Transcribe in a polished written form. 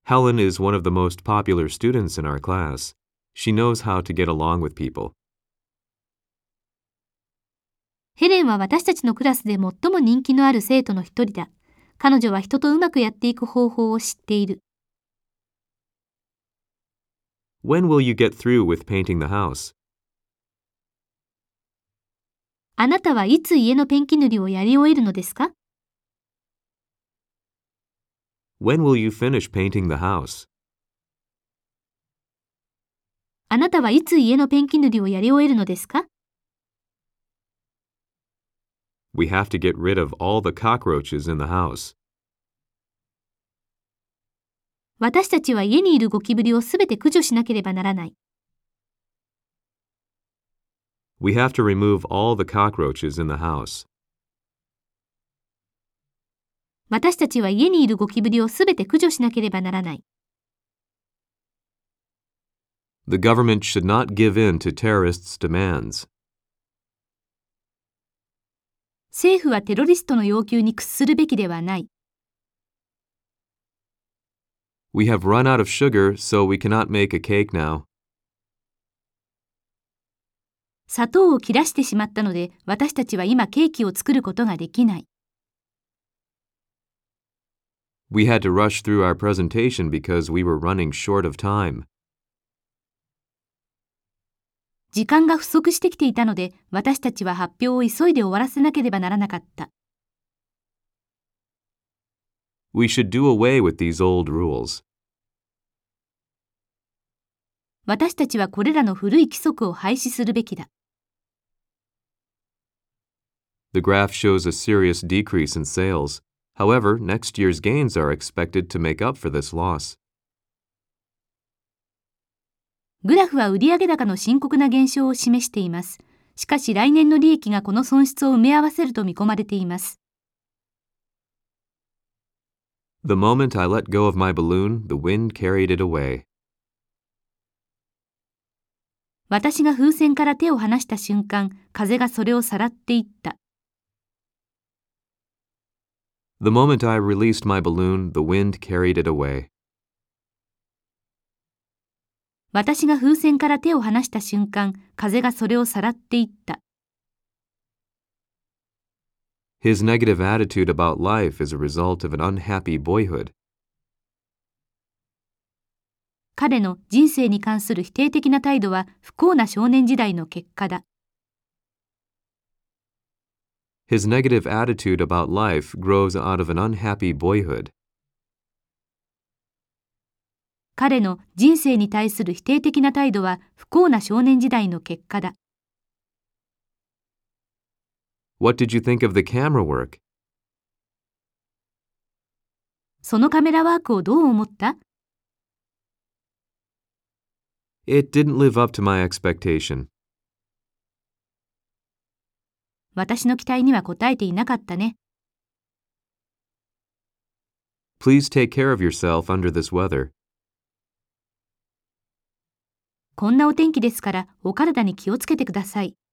Helen is one of the most popular students in our class. She knows how to get along with people. ヘレンは私たちのクラスで最も人気のある生徒の一人だ。彼女は人とうまくやっていく方法を知っている。 When will you get through with painting the house? あなたはいつ家のペンキ塗りをやり終えるのですか？ When will you finish painting the house? あなたはいつ家のペンキ塗りをやり終えるのですか？ We have to get rid of all the cockroaches in the house. 私たちは家にいるゴキブリをすべて駆除しなければならない。 We have to remove all the cockroaches in the house. 私たちは家にいるゴキブリをすべて駆除しなければならない。 The government should not give in to terrorists' demands. 政府はテロリストの要求に屈するべきではない。 We have run out of sugar, so we cannot make a cake now. 砂糖を切らしてしまったので、私たちは今ケーキを作ることができない。 We had to rush through our presentation because we were running short of time. 時間が不足してきていたので、私たちは発表を急いで終わらせなければならなかった。 We should do away with these old rules. 私たちはこれらの古い規則を廃止するべきだ。 The graph shows a serious decrease in sales. However, next year's gains are expected to make up for this loss. グラフは売上高の深刻な減少を示しています。しかし来年の利益がこの損失を埋め合わせると見込まれています。 The moment I let go of my balloon, the wind carried it away. 私が風船から手を離した瞬間、風がそれをさらっていった。 The moment I released my balloon, the wind carried it away. 私が風船から手を離した瞬間、風がそれをさらっていった。 His negative attitude about life is a result of an unhappy boyhood. 彼の人生に関する否定的な態度は不幸な少年時代の結果だ。 His negative attitude about life grows out of an unhappy boyhood. 彼の人生に対する否定的な態度は不幸な少年時代の結果だ。 What did you think of the camera work? そのカメラワークをどう思った？ It didn't live up to my expectation. 私の期待には応えていなかったね。 Please take care of yourself under this weather. こんなお天気ですからお体に気をつけてください。